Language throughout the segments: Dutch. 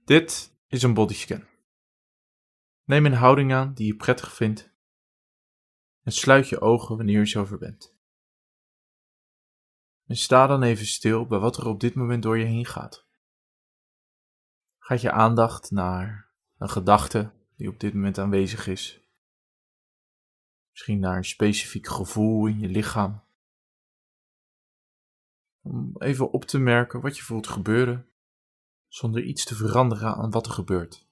Dit is een bodyscan. Neem een houding aan die je prettig vindt en sluit je ogen wanneer je zover bent. En sta dan even stil bij wat er op dit moment door je heen gaat. Gaat je aandacht naar een gedachte die op dit moment aanwezig is? Misschien naar een specifiek gevoel in je lichaam? Om even op te merken wat je voelt gebeuren, zonder iets te veranderen aan wat er gebeurt.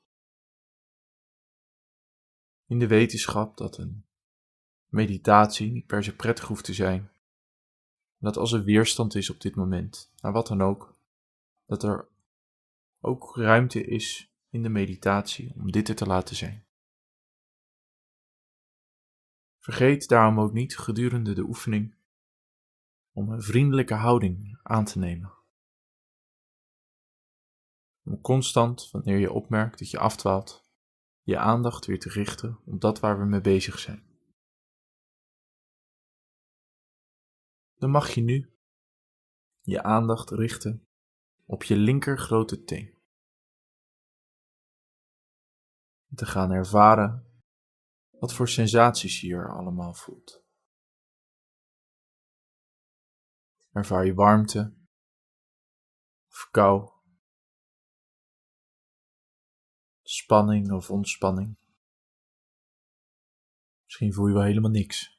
In de wetenschap dat een meditatie niet per se prettig hoeft te zijn. Dat als er weerstand is op dit moment, naar wat dan ook, dat er ook ruimte is in de meditatie om dit er te laten zijn. Vergeet daarom ook niet gedurende de oefening om een vriendelijke houding aan te nemen. Om constant, wanneer je opmerkt dat je afdwaalt, je aandacht weer te richten op dat waar we mee bezig zijn. Dan mag je nu je aandacht richten op je linker grote teen. En te gaan ervaren wat voor sensaties je hier allemaal voelt. Ervaar je warmte of kou, spanning of ontspanning. Misschien voel je wel helemaal niks.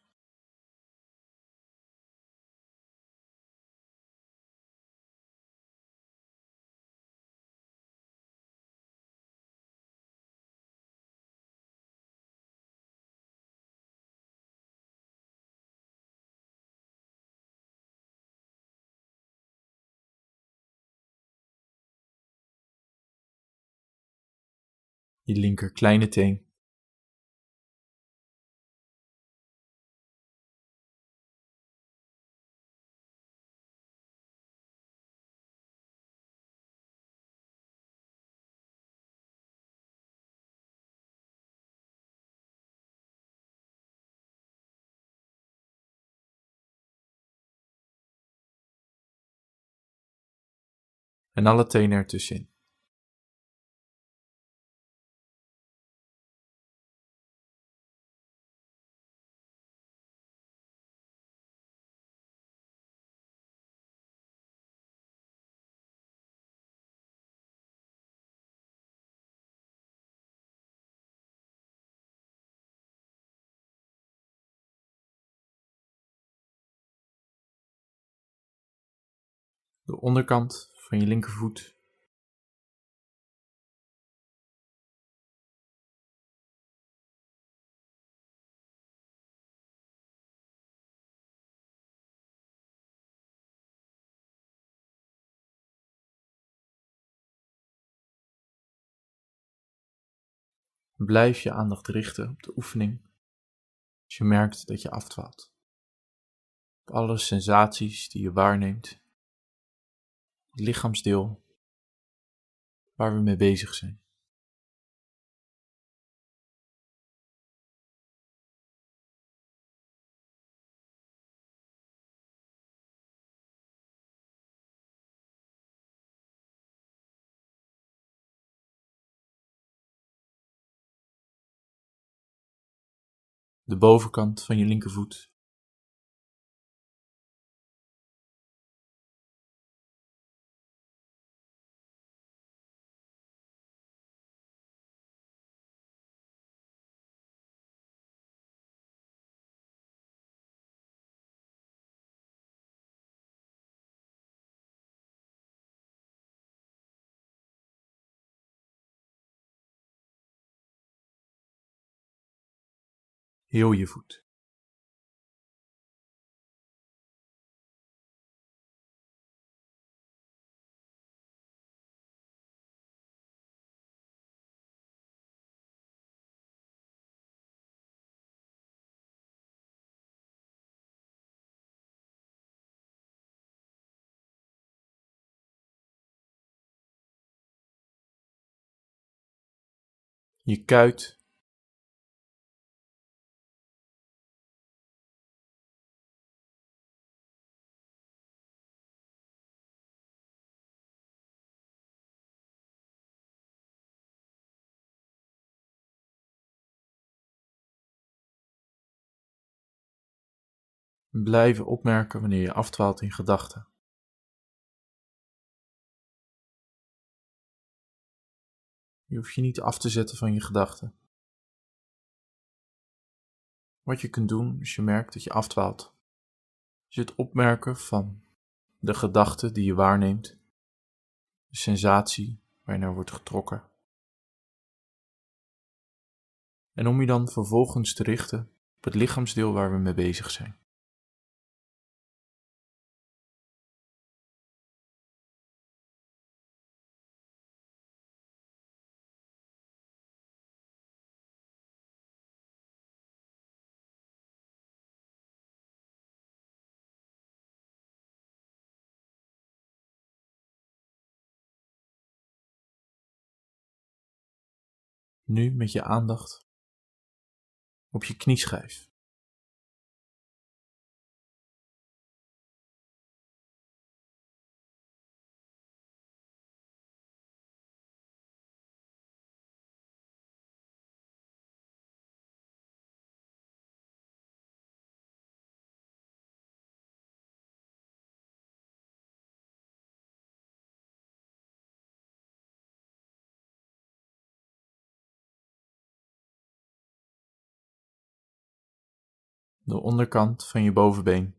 Je linker kleine teen. En alle tenen ertussenin. De onderkant van je linkervoet. Blijf je aandacht richten op de oefening als je merkt dat je afdwaalt. Op alle sensaties die je waarneemt. Het lichaamsdeel waar we mee bezig zijn. De bovenkant van je linkervoet. Heel je voet. Je kuit. Blijven opmerken wanneer je afdwaalt in gedachten. Je hoeft je niet af te zetten van je gedachten. Wat je kunt doen als je merkt dat je afdwaalt, is het opmerken van de gedachte die je waarneemt, de sensatie waar je naar wordt getrokken. En om je dan vervolgens te richten op het lichaamsdeel waar we mee bezig zijn. Nu met je aandacht op je knieschijf. De onderkant van je bovenbeen.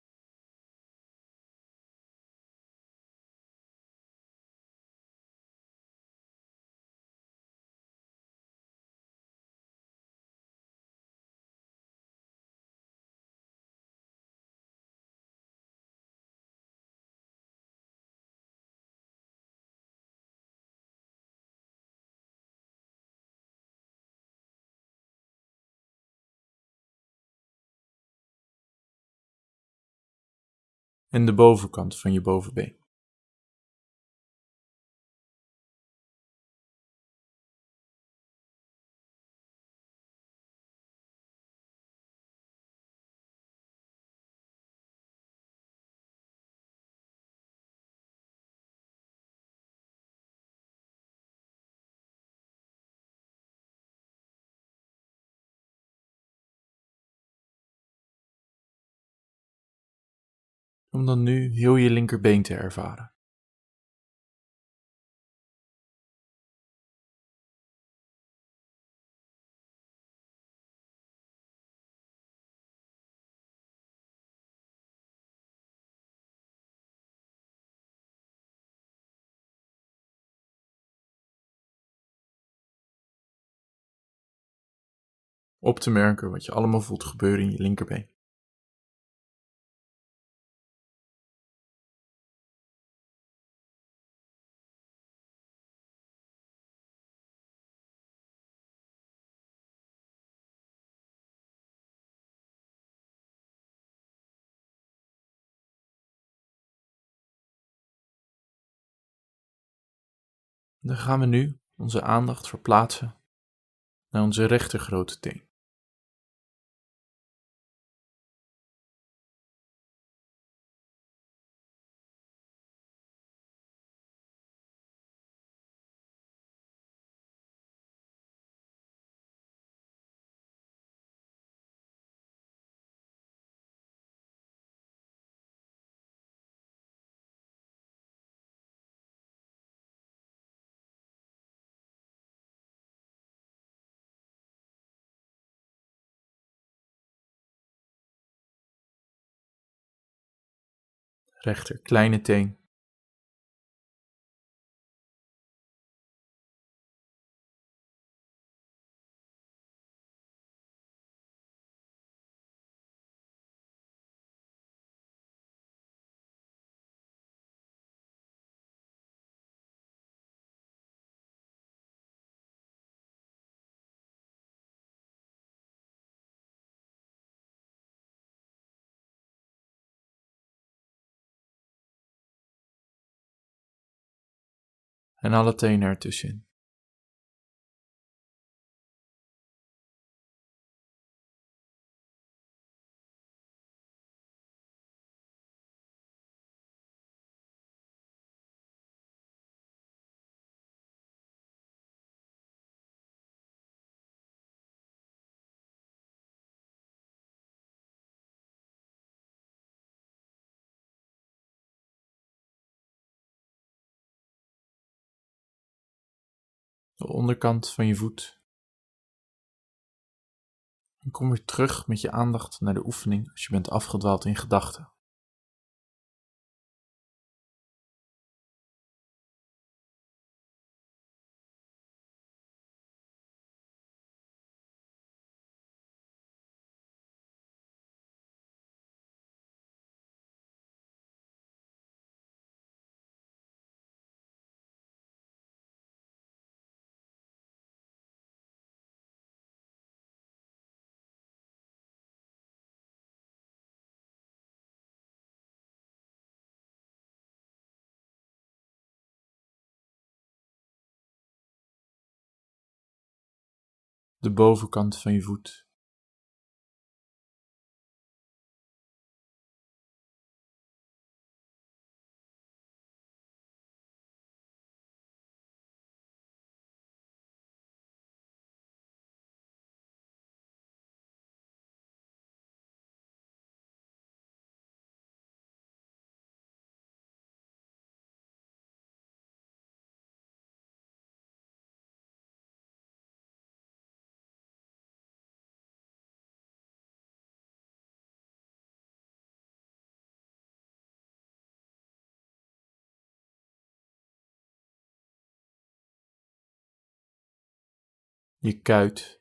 En de bovenkant van je bovenbeen. Om dan nu heel je linkerbeen te ervaren. Op te merken wat je allemaal voelt gebeuren in je linkerbeen. Dan gaan we nu onze aandacht verplaatsen naar onze rechter grote teen. Rechter kleine teen. En alle tenen ertussenin. de onderkant van je voet. En kom weer terug met je aandacht naar de oefening als je bent afgedwaald in gedachten. De bovenkant van je voet. Je kuit.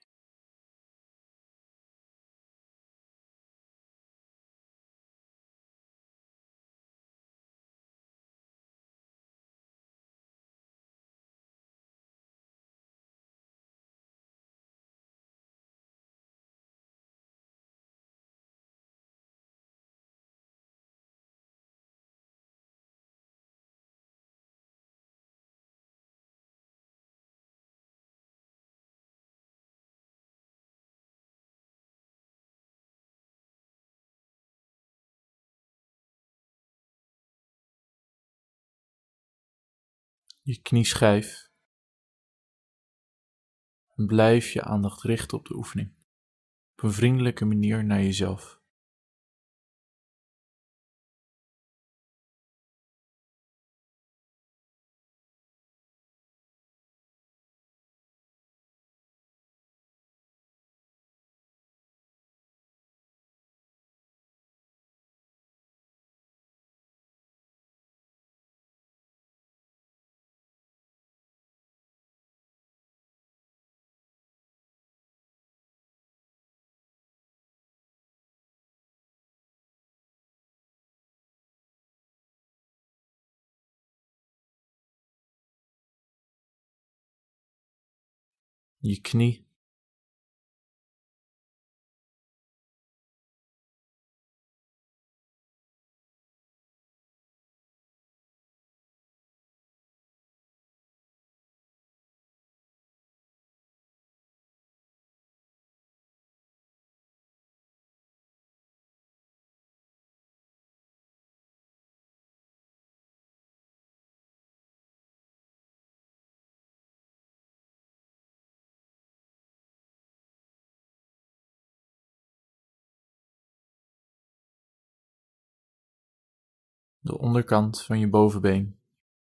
Je knieschijf. En blijf je aandacht richten op de oefening. Op een vriendelijke manier naar jezelf. Je knie. De onderkant van je bovenbeen.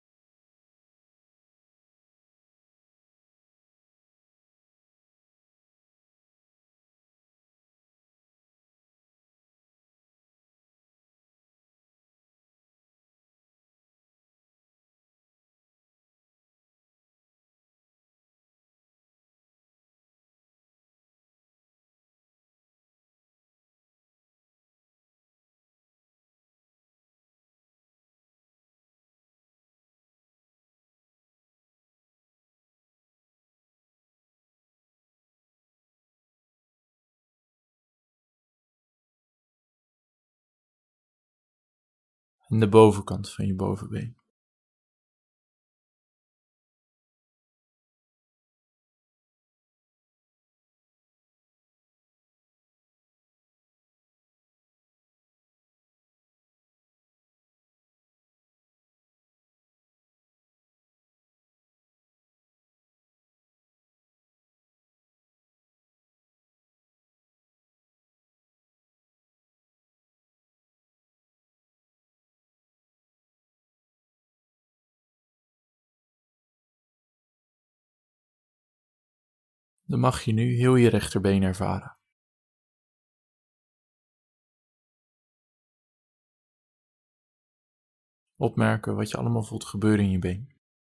En de bovenkant van je bovenbeen. Dan mag je nu heel je rechterbeen ervaren. Opmerken wat je allemaal voelt gebeuren in je been.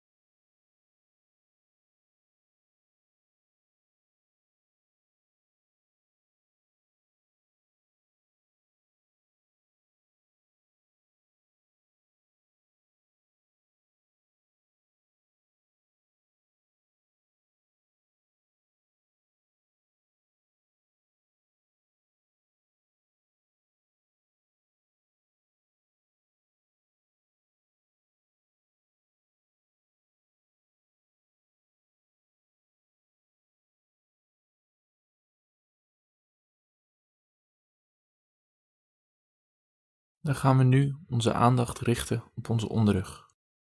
Dan gaan we nu onze aandacht richten op onze onderrug.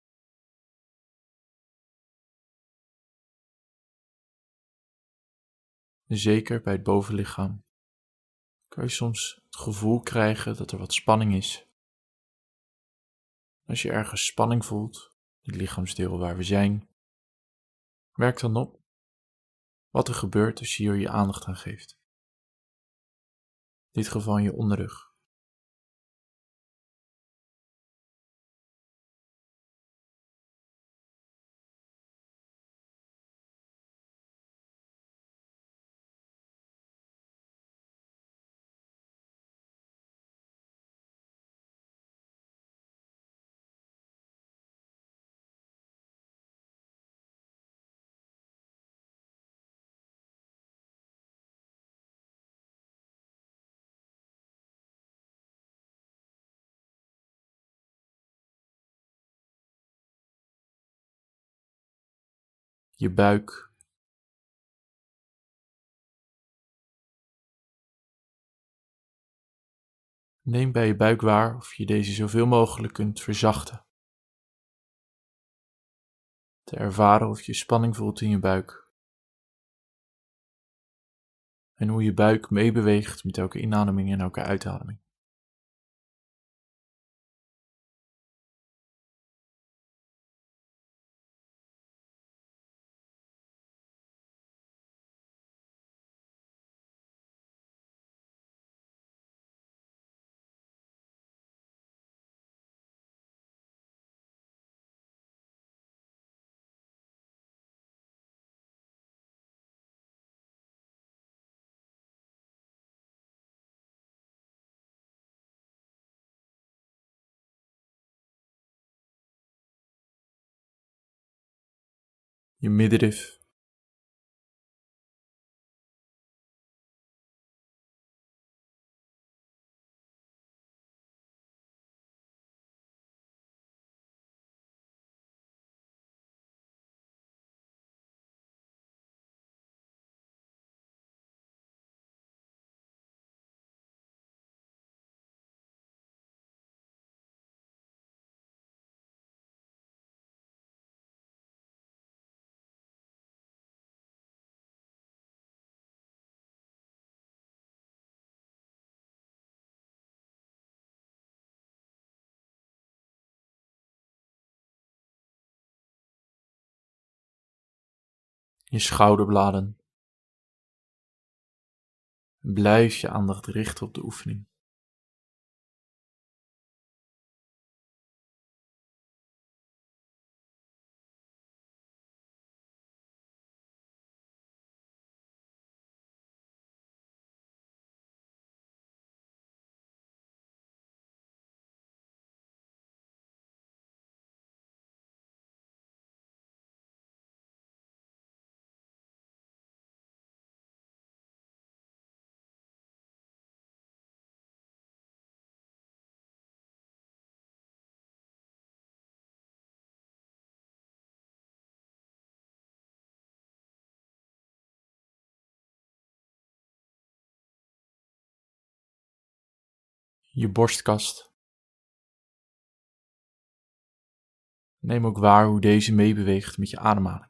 En zeker bij het bovenlichaam kan je soms het gevoel krijgen dat er wat spanning is. Als je ergens spanning voelt, het lichaamsdeel waar we zijn, merk dan op wat er gebeurt als je hier je aandacht aan geeft. In dit geval in je onderrug. Je buik. Neem bij je buik waar of je deze zoveel mogelijk kunt verzachten. Te ervaren of je spanning voelt in je buik. En hoe je buik meebeweegt met elke inademing en elke uitademing. Je middenrif. Je schouderbladen. Blijf je aandacht richten op de oefening. Je borstkast. Neem ook waar hoe deze meebeweegt met je ademhaling.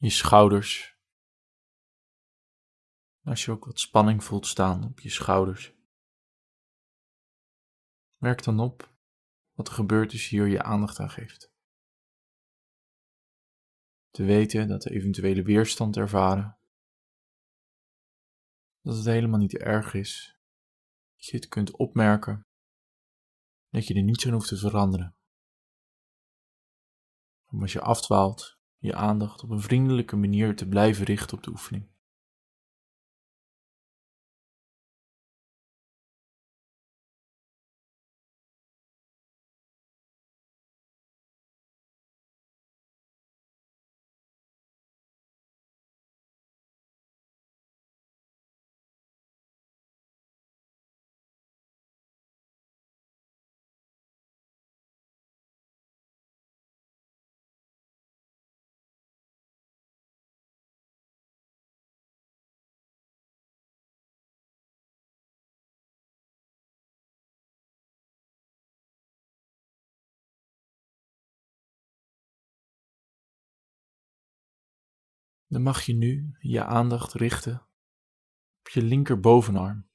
je schouders. Als je ook wat spanning voelt staan op je schouders, merk dan op wat er gebeurt als je hier je aandacht aan geeft. Te weten dat de eventuele weerstand ervaren, dat het helemaal niet erg is, dat je het kunt opmerken, dat je er niets aan hoeft te veranderen. Om als je afdwaalt, je aandacht op een vriendelijke manier te blijven richten op de oefening. Dan mag je nu je aandacht richten op je linkerbovenarm.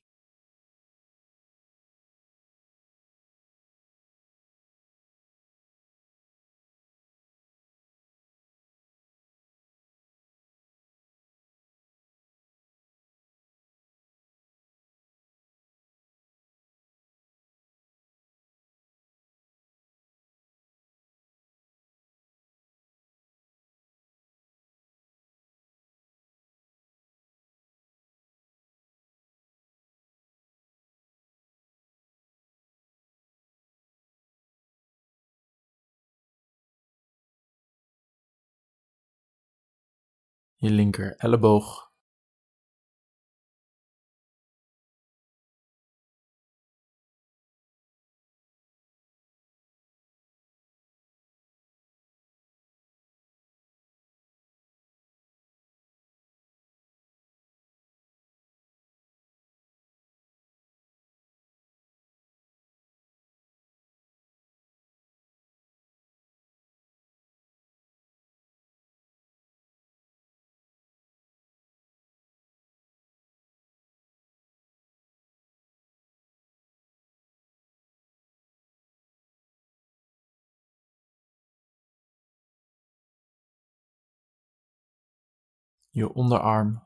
Je linker elleboog, je onderarm,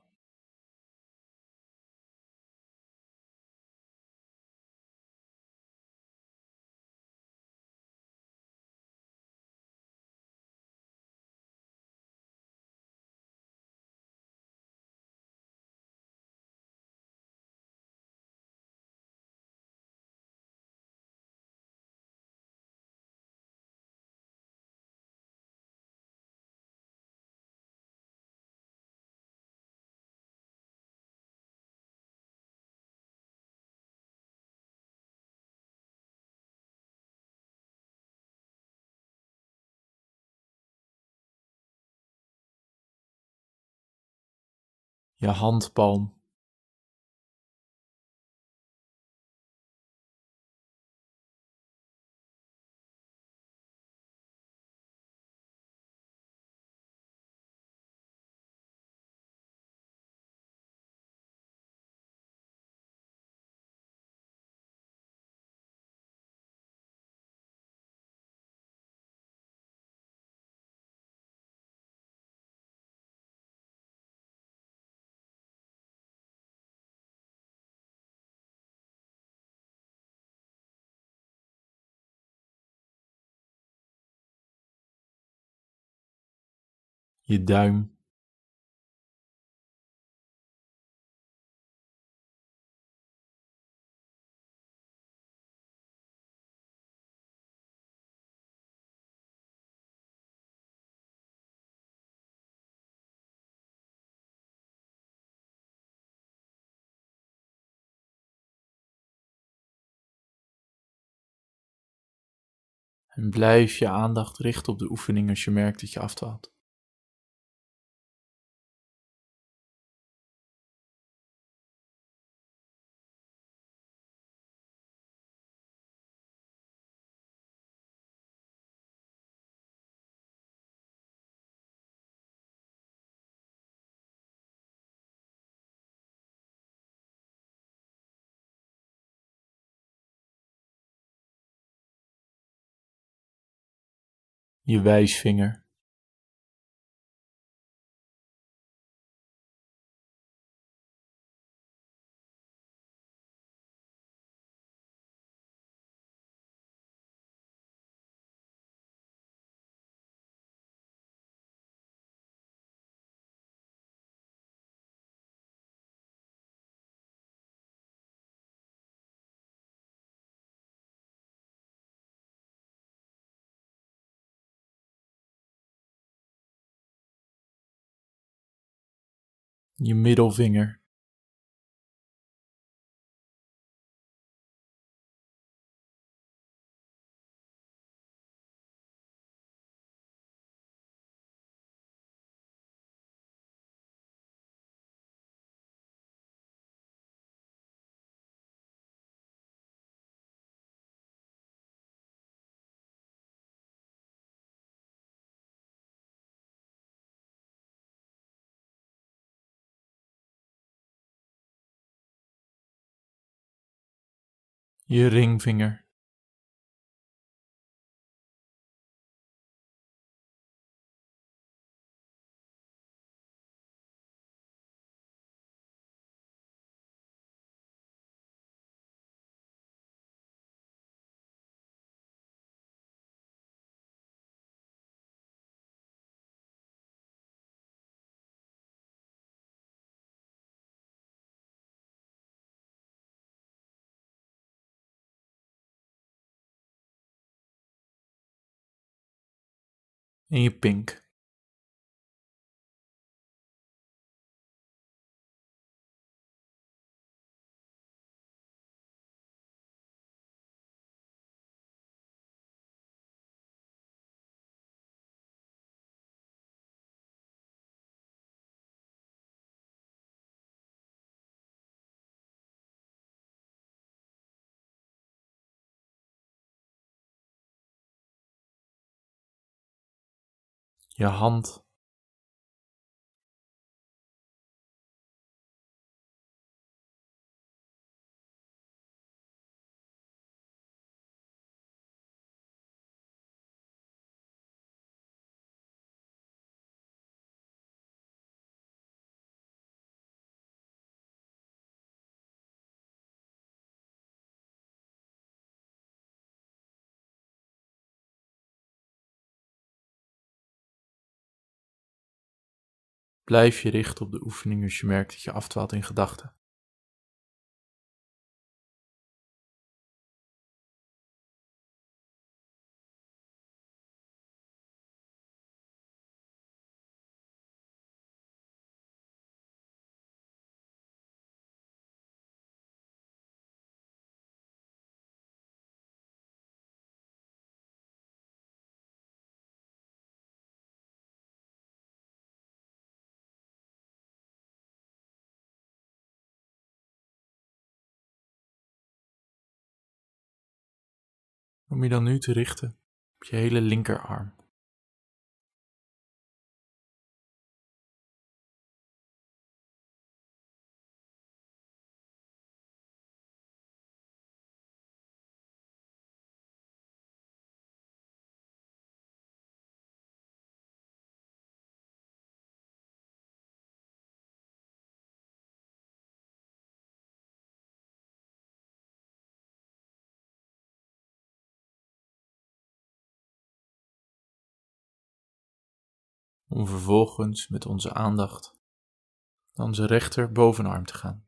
je handpalm, je duim, en blijf je aandacht richten op de oefening als je merkt dat je afdwaalt. je wijsvinger, je middelvinger, je ringvinger, en je pink. Je hand, blijf je richten op de oefening als je merkt dat je afdwaalt in gedachten. Om je dan nu te richten op je hele linkerarm. Om vervolgens met onze aandacht naar onze rechter bovenarm te gaan.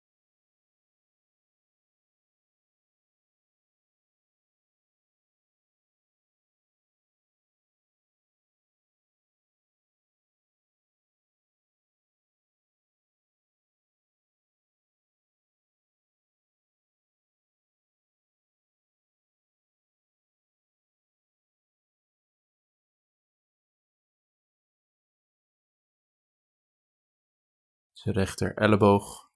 Onze rechter elleboog,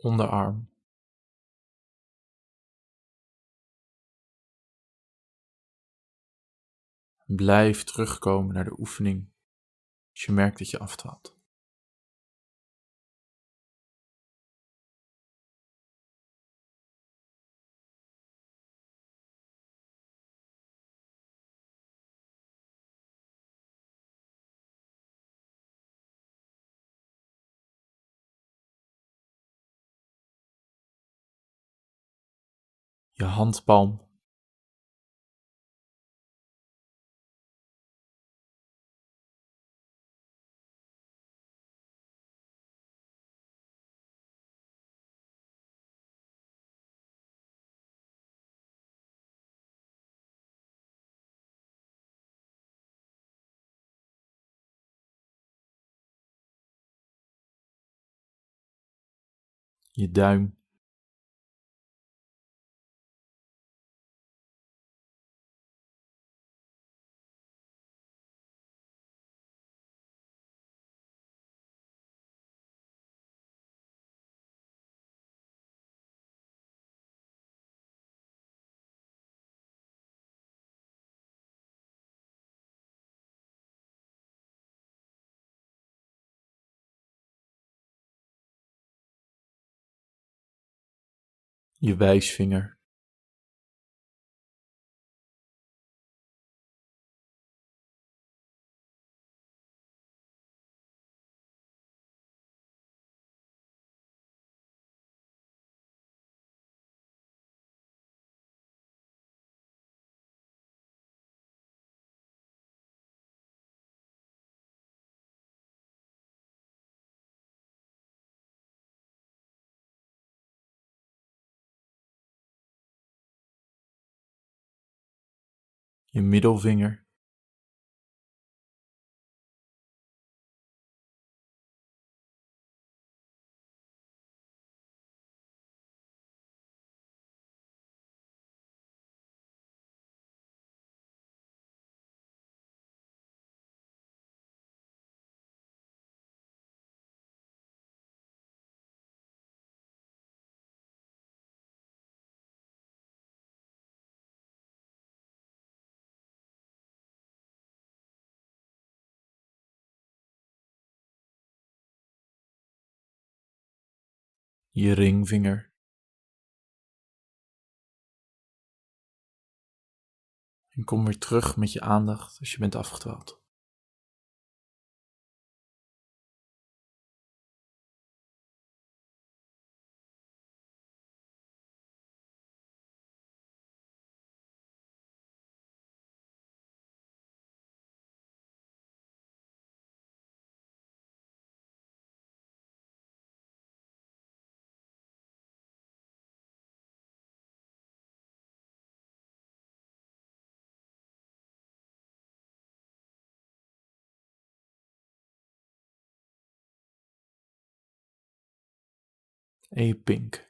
onderarm. Blijf terugkomen naar de oefening als je merkt dat je afdwaalt. Je handpalm, je duim, je wijsvinger, je middelvinger, je ringvinger en kom weer terug met je aandacht als je bent afgedwaald. En je pink.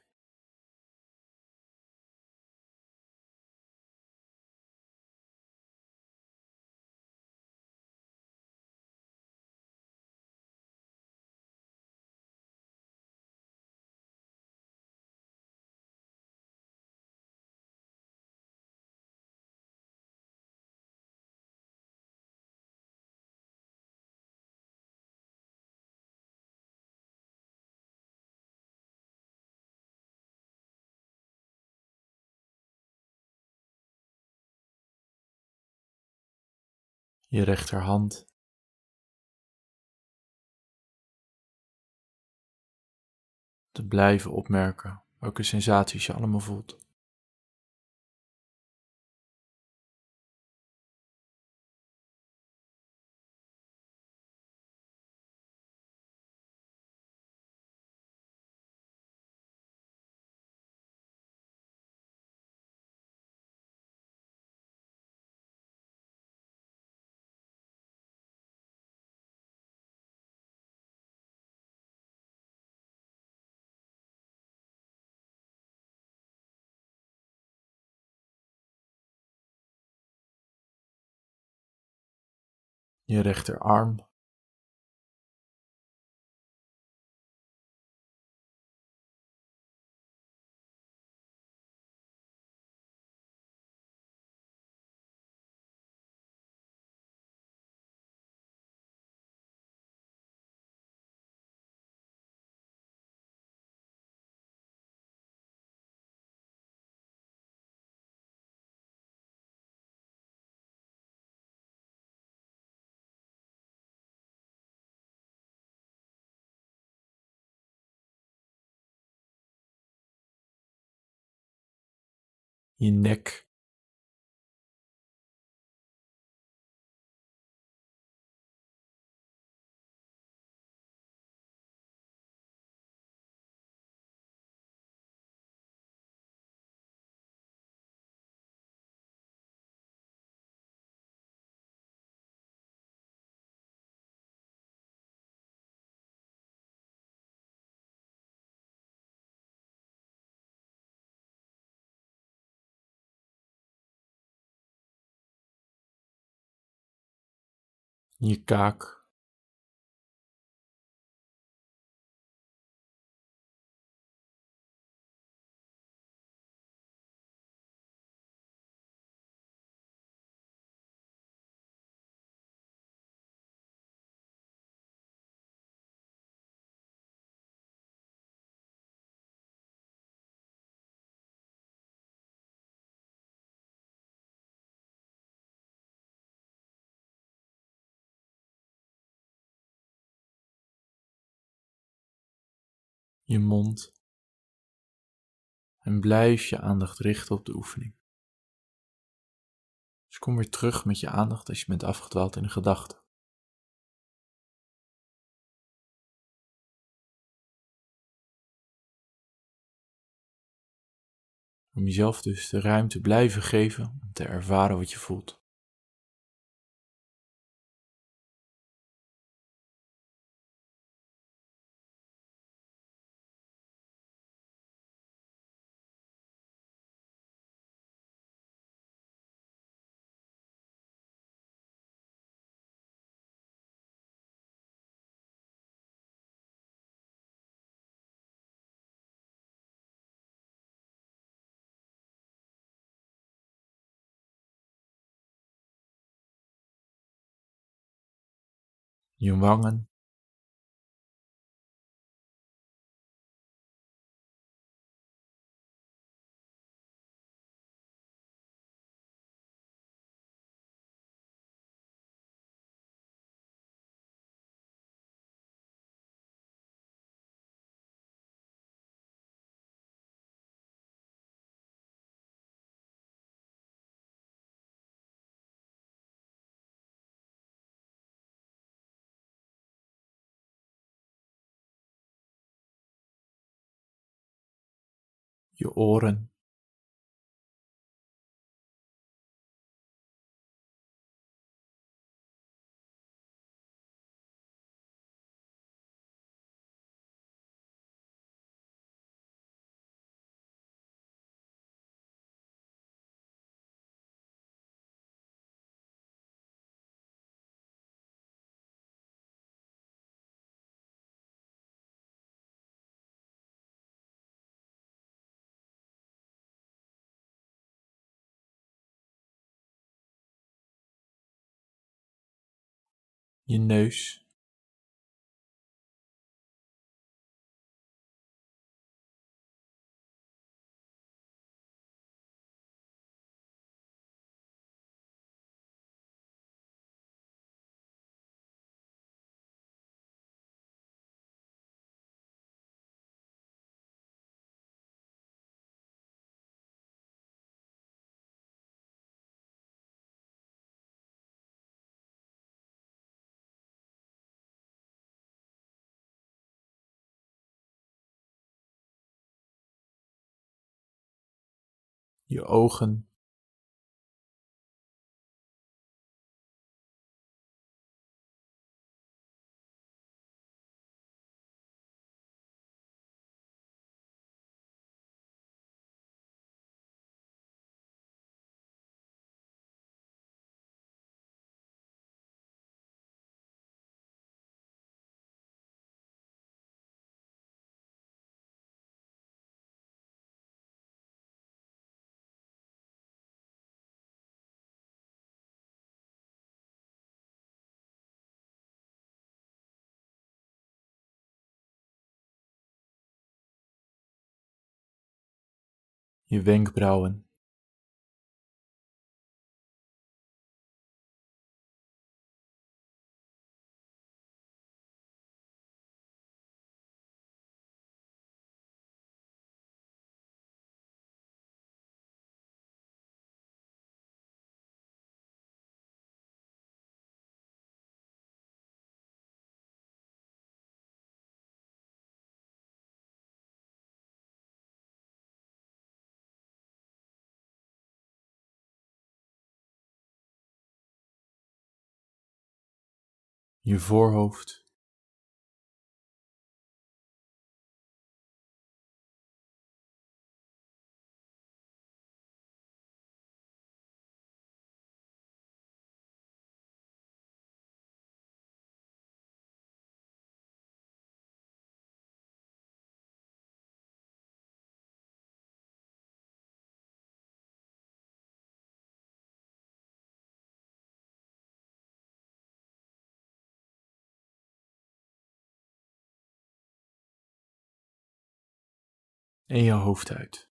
Je rechterhand, te blijven opmerken welke sensaties je allemaal voelt. Je rechterarm, je nek, je kaak, je mond en blijf je aandacht richten op de oefening. Dus kom weer terug met je aandacht als je bent afgedwaald in een gedachte. Om jezelf dus de ruimte blijven geven om te ervaren wat je voelt. Je wangen, je oren, je neus, je ogen, je wenkbrauwen, je voorhoofd. En je hoofd uit.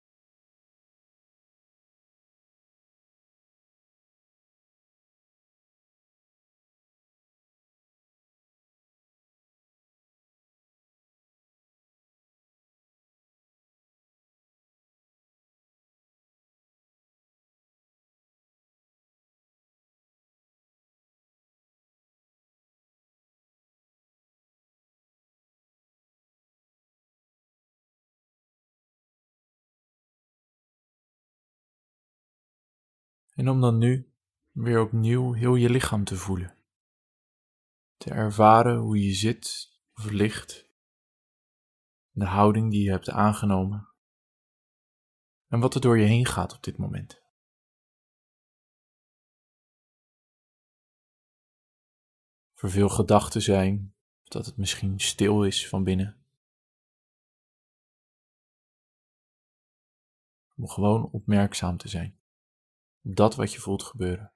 En om dan nu weer opnieuw heel je lichaam te voelen. Te ervaren hoe je zit of ligt. De houding die je hebt aangenomen. En wat er door je heen gaat op dit moment. Of er veel gedachten zijn, of dat het misschien stil is van binnen. Om gewoon opmerkzaam te zijn op dat wat je voelt gebeuren.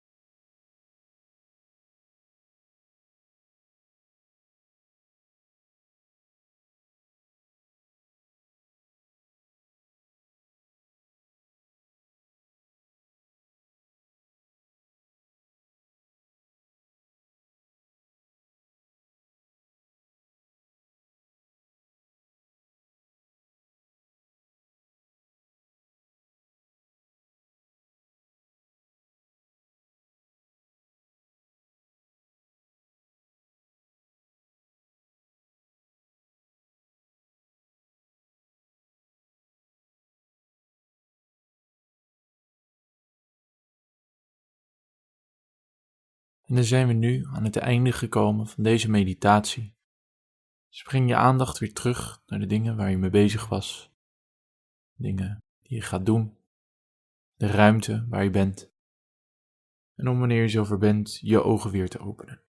En dan zijn we nu aan het einde gekomen van deze meditatie. Dus breng je aandacht weer terug naar de dingen waar je mee bezig was. Dingen die je gaat doen. De ruimte waar je bent. En om wanneer je zover bent, je ogen weer te openen.